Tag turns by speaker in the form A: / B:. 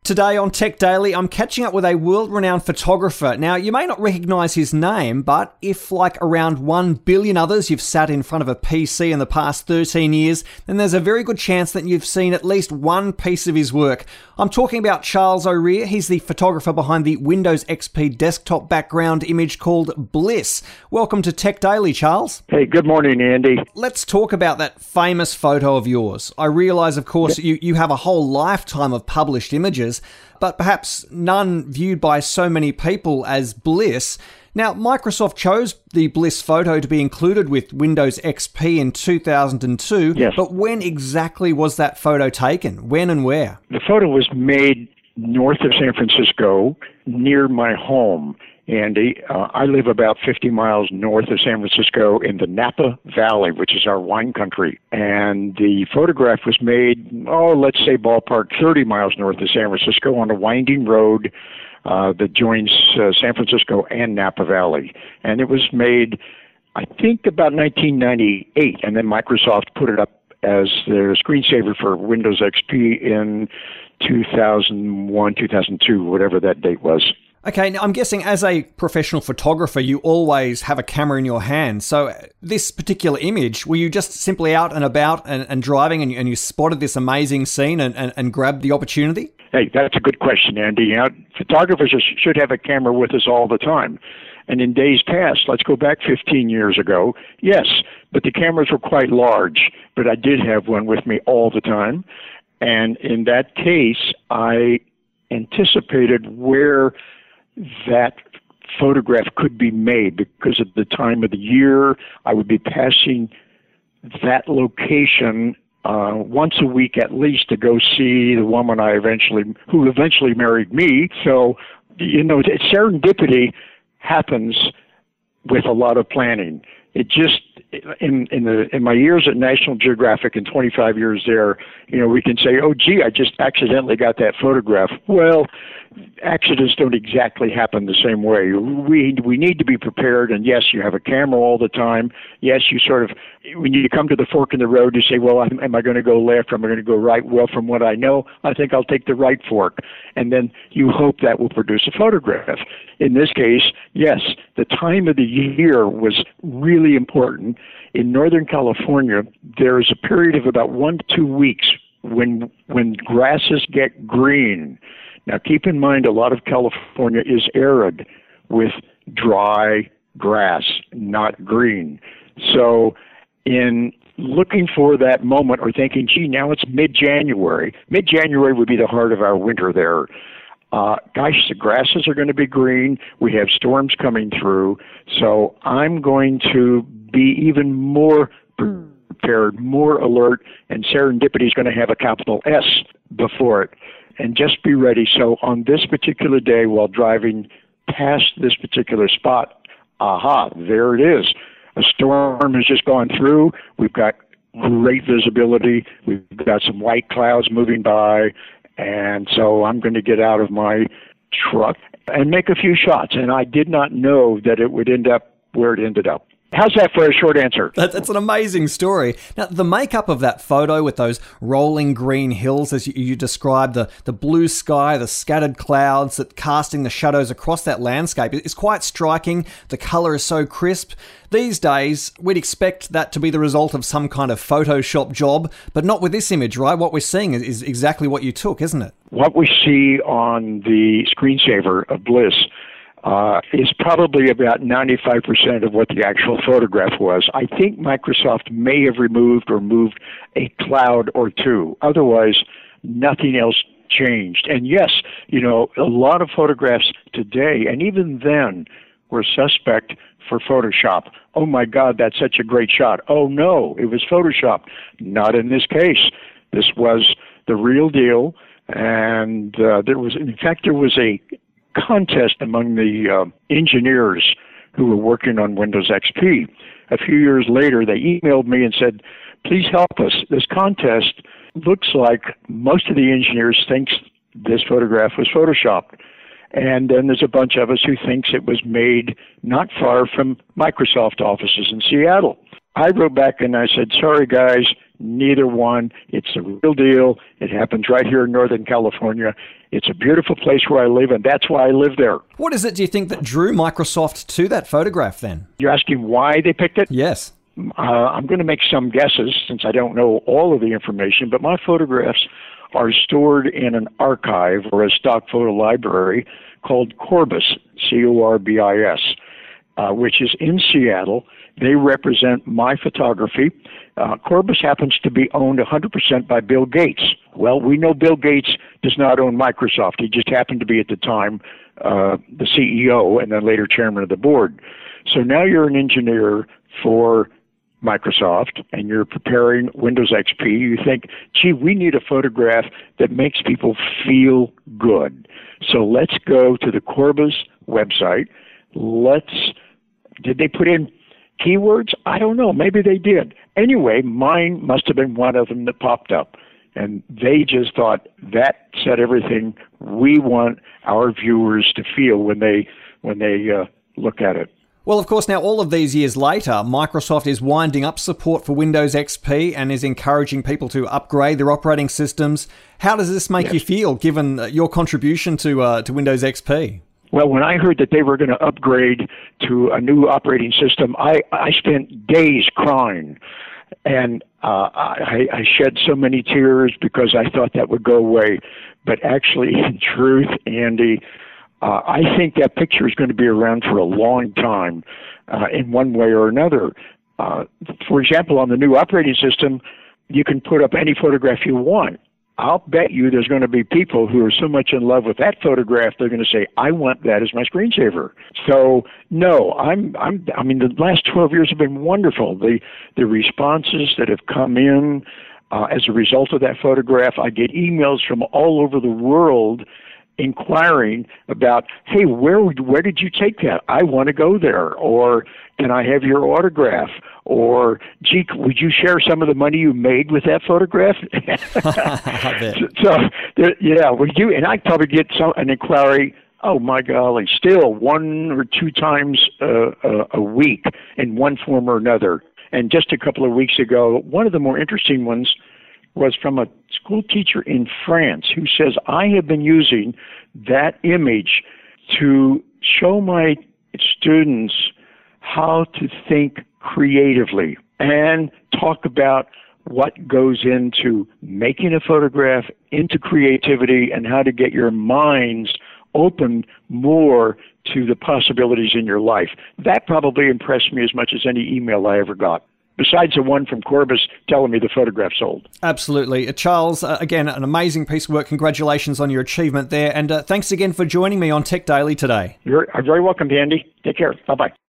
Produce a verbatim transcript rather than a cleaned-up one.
A: Today on Tech Daily, I'm catching up with a world-renowned photographer. Now, you may not recognise his name, but if, like around one billion others, you've sat in front of a P C in the past thirteen years, then there's a very good chance that you've seen at least one piece of his work. I'm talking about Charles O'Rear. He's the photographer behind the Windows X P desktop background image called Bliss. Welcome to Tech Daily, Charles.
B: Hey, good morning, Andy.
A: Let's talk about that famous photo of yours. I realise, of course, yeah. you, you have a whole lifetime of published images, but perhaps none viewed by so many people as Bliss. Now, Microsoft chose the Bliss photo to be included with Windows X P in two thousand two,
B: yes.
A: But when exactly was that photo taken? When and where?
B: The photo was made north of San Francisco, near my home. Andy, uh, I live about fifty miles north of San Francisco in the Napa Valley, which is our wine country. And the photograph was made, oh, let's say ballpark thirty miles north of San Francisco on a winding road uh, that joins uh, San Francisco and Napa Valley. And it was made, I think, about nineteen ninety-eight, and then Microsoft put it up as their screensaver for Windows X P in two thousand one, two thousand two, whatever that date was.
A: Okay, now I'm guessing as a professional photographer, you always have a camera in your hand. So this particular image, were you just simply out and about and, and driving and you, and you spotted this amazing scene and, and, and grabbed the opportunity?
B: Hey, that's a good question, Andy. You know, photographers should have a camera with us all the time. And in days past, let's go back fifteen years ago, yes, but the cameras were quite large, but I did have one with me all the time. And in that case, I anticipated where that photograph could be made because of the time of the year. I would be passing that location uh, once a week at least to go see the woman I eventually, who eventually married me. So, you know, serendipity happens with a lot of planning. It just, in in the in my years at National Geographic and twenty-five years there, you know, we can say, oh, gee, I just accidentally got that photograph. Well, accidents don't exactly happen the same way. We we need to be prepared, and yes, you have a camera all the time. Yes, you sort of, when you come to the fork in the road, you say, well, am I going to go left or am I going to go right? Well, from what I know, I think I'll take the right fork. And then you hope that will produce a photograph. In this case, yes, the time of the year was really important. In Northern California, there is a period of about one to two weeks when when grasses get green. Now, keep in mind, a lot of California is arid with dry grass, not green. So in looking for that moment or thinking, gee, now it's mid-January. Mid-January would be the heart of our winter there. Uh, gosh, the grasses are going to be green. We have storms coming through. So I'm going to be even more prepared, more alert, and serendipity is going to have a capital S before it. And just be ready. So on this particular day, while driving past this particular spot, aha, there it is. A storm has just gone through. We've got great visibility. We've got some white clouds moving by. And so I'm going to get out of my truck and make a few shots. And I did not know that it would end up where it ended up. How's that for a short answer?
A: That's an amazing story. Now, the makeup of that photo with those rolling green hills, as you, you described, the, the blue sky, the scattered clouds that casting the shadows across that landscape is quite striking. The colour is so crisp. These days, we'd expect that to be the result of some kind of Photoshop job, but not with this image, right? What we're seeing is, is exactly what you took, isn't it?
B: What we see on the screensaver of Bliss Uh, is probably about ninety-five percent of what the actual photograph was. I think Microsoft may have removed or moved a cloud or two. Otherwise, nothing else changed. And yes, you know, a lot of photographs today, and even then, were suspect for Photoshop. Oh my God, that's such a great shot. Oh no, it was Photoshop. Not in this case. This was the real deal. And uh, there was, in fact, there was a contest among the uh, engineers who were working on Windows X P. A few years later, they emailed me and said, please help us. This contest looks like most of the engineers thinks this photograph was Photoshopped. And then there's a bunch of us who thinks it was made not far from Microsoft offices in Seattle. I wrote back and I said, sorry guys, neither one. It's a real deal. It happens right here in Northern California. It's a beautiful place where I live, and that's why I live there.
A: What is it, do you think, that drew Microsoft to that photograph then?
B: You're asking why they picked it?
A: Yes.
B: Uh, I'm going to make some guesses since I don't know all of the information, but my photographs are stored in an archive or a stock photo library called Corbis, C O R B I S, uh, which is in Seattle. They represent my photography. Uh, Corbis happens to be owned one hundred percent by Bill Gates. Well, we know Bill Gates does not own Microsoft. He just happened to be at the time uh, the C E O and then later chairman of the board. So now you're an engineer for Microsoft and you're preparing Windows X P. You think, gee, we need a photograph that makes people feel good. So let's go to the Corbis website. Let's, did they put in keywords? I don't know. Maybe they did. Anyway, mine must have been one of them that popped up. And they just thought that said everything we want our viewers to feel when they when they uh, look at it.
A: Well, of course, now all of these years later, Microsoft is winding up support for Windows X P and is encouraging people to upgrade their operating systems. How does this make yes. you feel, given your contribution to uh, to Windows X P?
B: Well, when I heard that they were going to upgrade to a new operating system, I, I spent days crying. And uh, I, I shed so many tears because I thought that would go away. But actually, in truth, Andy, uh, I think that picture is going to be around for a long time uh, in one way or another. Uh, for example, on the new operating system, you can put up any photograph you want. I'll bet you there's going to be people who are so much in love with that photograph, they're going to say, I want that as my screensaver. So, no, I'm, I'm, I mean, the last twelve years have been wonderful. The, the responses that have come in uh, as a result of that photograph, I get emails from all over the world inquiring about, hey, where where did you take that? I want to go there. Or, can I have your autograph? Or, gee, would you share some of the money you made with that photograph? so, so, yeah, would you? And I'd probably get some an inquiry, oh, my golly, still one or two times uh, a, a week in one form or another. And just a couple of weeks ago, one of the more interesting ones was from a school teacher in France who says, I have been using that image to show my students how to think creatively and talk about what goes into making a photograph, into creativity, and how to get your minds open more to the possibilities in your life. That probably impressed me as much as any email I ever got, besides the one from Corbis telling me the photograph sold.
A: Absolutely. Uh, Charles, uh, again, an amazing piece of work. Congratulations on your achievement there. And uh, thanks again for joining me on Tech Daily today.
B: You're very welcome, Andy. Take care. Bye-bye.